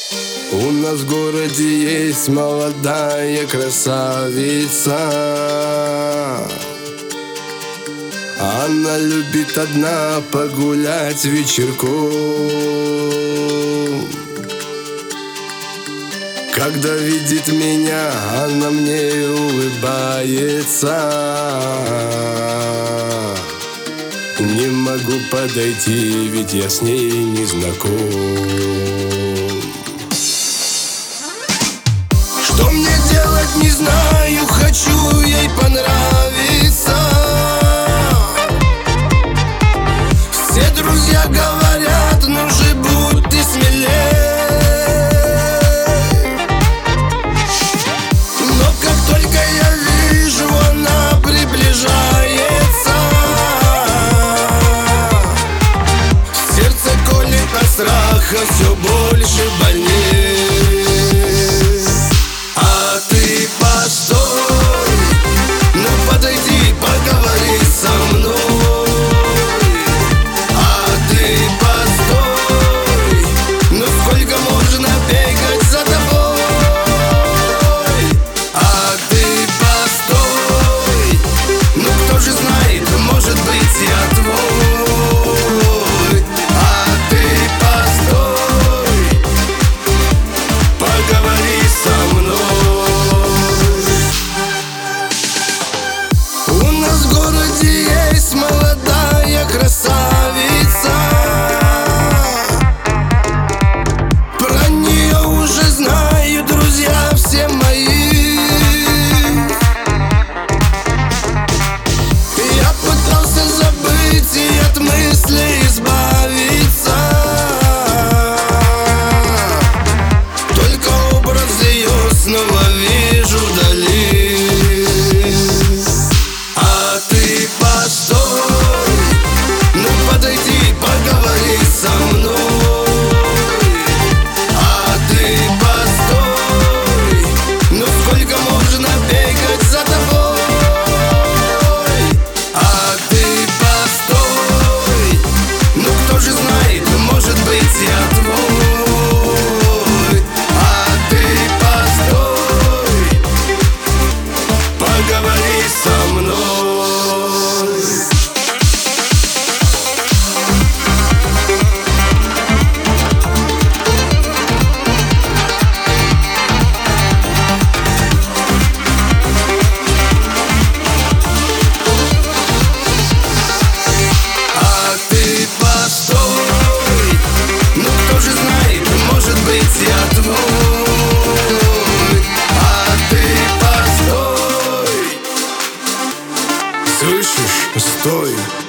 У нас в городе есть молодая красавица. Она любит одна погулять вечерком. Когда видит меня, она мне улыбается. Не могу подойти, ведь я с ней не знаком. Что мне делать, не знаю, хочу ей понравиться. Все друзья говорят, ну же будь ты смелее. Но как только я вижу, она приближается, сердце колет от страха все больше, больнее. А ты постой, ну подойди, поговори со мной. А ты постой, ну сколько можно бегать за тобой. А ты постой, ну кто же знает, может быть я твой. А ты постой, поговори со мной. У нас в городе есть молодая красавица. Про нее уже знают друзья все мои. Я пытался забыть и от мыслей избавиться, только образ ее снова вижу вдали. А ты постой, ну подойди, поговори со мной. А ты постой, ну сколько можно бегать за тобой. А ты постой, ну кто же знает, может быть я твой. А ты постой, поговори со мной. А ты постой, ну кто же знает, может быть я твой. А ты постой, слышишь, стой.